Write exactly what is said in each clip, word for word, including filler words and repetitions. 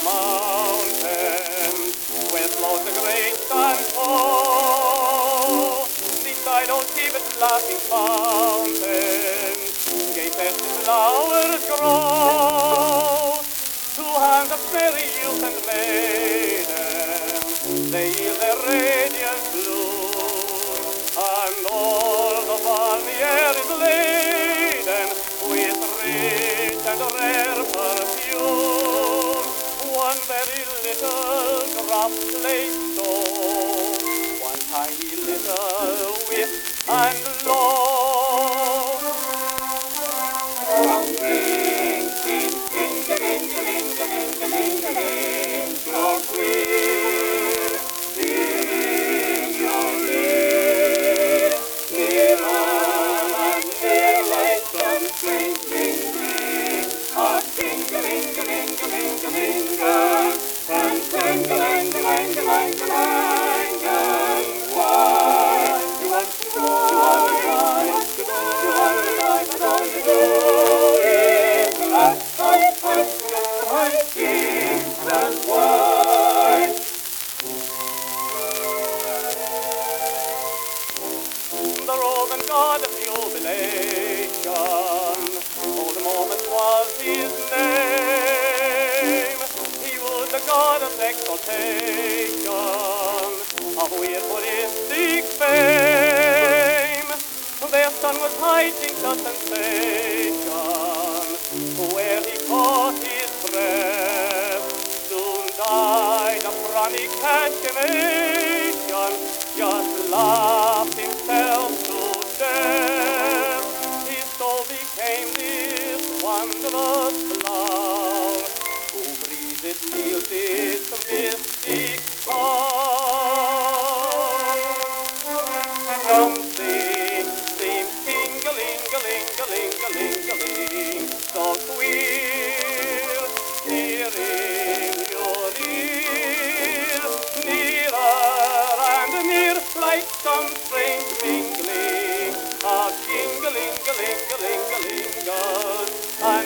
the mountains, where flows the great Sanpo. Beside old Tibet's laughing fountains, gay festive flowers grow. Two hands of merry youth and maiden, they yield their radiant bloom, and all the balmy air is laden with rich and rare perfume. One very little drop lay so, one tiny little whiff and low. Ding, ding, ding, ding, ding, ding, ding, ding, so sweet, sing your ear, nearer and near like some sweet ding, ding, a ding-a-ling-a-ling-a-ling-a-ling-a-ling-a, and ding-a-ling-a-ling-a-ling-a-ling-a. Why you want to go, you want to go, you want to die, but all you do is laugh, fight, fight, fight, sing, and why? The Roman god of jubilation, oh, the moment was his name. He was the god of exaltation, of weird Buddhistic fame. Their son was hiding the sensation, where he caught his breath, soon died of chronic cachinnation, just laughed himself to death. His soul became this wondrous flower, who breathes its fields its mystic song. Something seems ting-a-ling-a-ling-a-ling-a-ling-a-ling, so queer, here in your ear, nearer and near, like some strange mingling of jing-a-ling-a-ling-a-ling-a-ling-a, and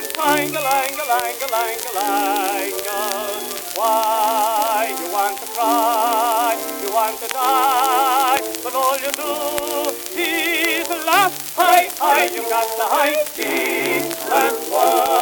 twang-a-lang-a-lang-a-lang-a-lang-a. Why you want to cry, you want to die, but all you do is laugh, hi, hi, you got the high key, that's why.